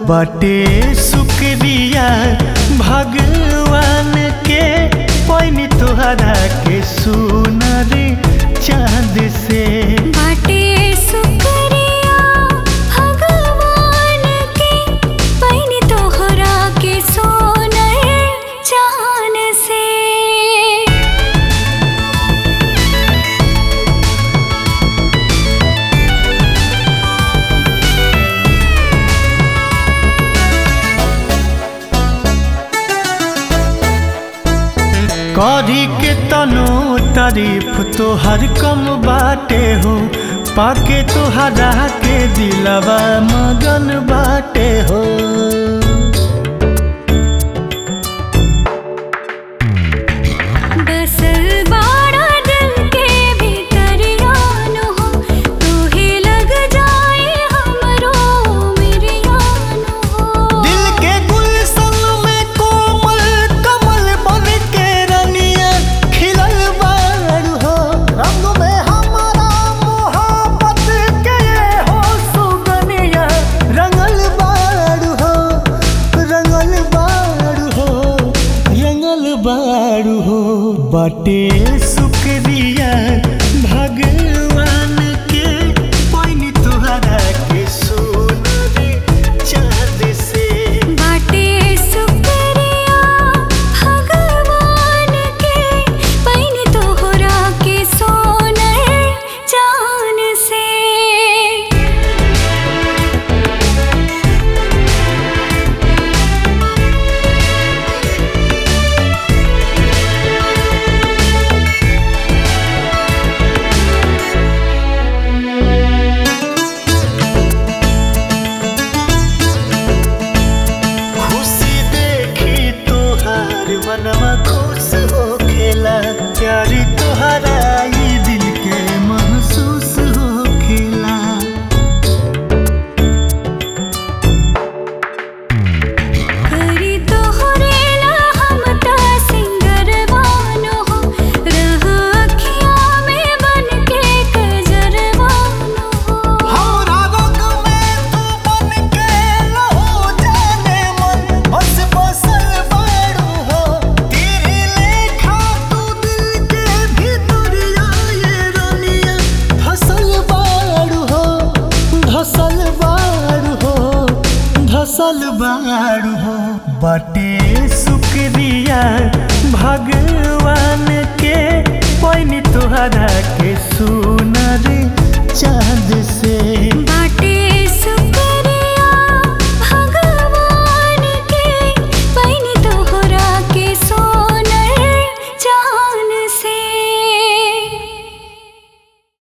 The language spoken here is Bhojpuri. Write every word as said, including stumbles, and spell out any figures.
बाटे शुक्रिया भगवान के पैनी तोहरा के सुनर चांद से। बाटे शुक्रिया भगवान के पैनी तोहरा के सोनर चांद से। करी के तनो तारीफ तोहर कम बाटे हो, पाके तोहरा के दिलवा मगन बाटे हो। बसल बाड़ा दिल के भीतरिया नु हो, तू ही लग जाए हमरो मेरिया नु हो। दिल के गुलशन में कोमल कमल बन के रनिया खिलल बारू हो। रंग में हमारा मोहब्बत के हो सुगनिया रंगल बारू हो, रंगल बारू हो, रंगल बारू हो। बाटे शुक्रिया भगवान के पैनी तोहरा के सोनर चांद से। बाटे शुक्रिया भगवान के पैनी तोहरा के सोनर चांद से। खुशी देखी तोहार मनवा खुश हो खेला, प्यारी तोहरा ई दिल के महसूस हो खेला। करी तोहरे ला हम ता सिंगरवान हो, रह अखिया में बन के कजरवान हो। हमरा रंग में तू बन के लहो जाने मन बस बसल बारू हो। तेरे लेखा तू दिल के भीतरिया ये रनिया धसल बारू हो, धसल बारू हो, धसल बारू हो। बाटे शुक्रिया भगवान के पैनी तोहरा के सुनर चांद से।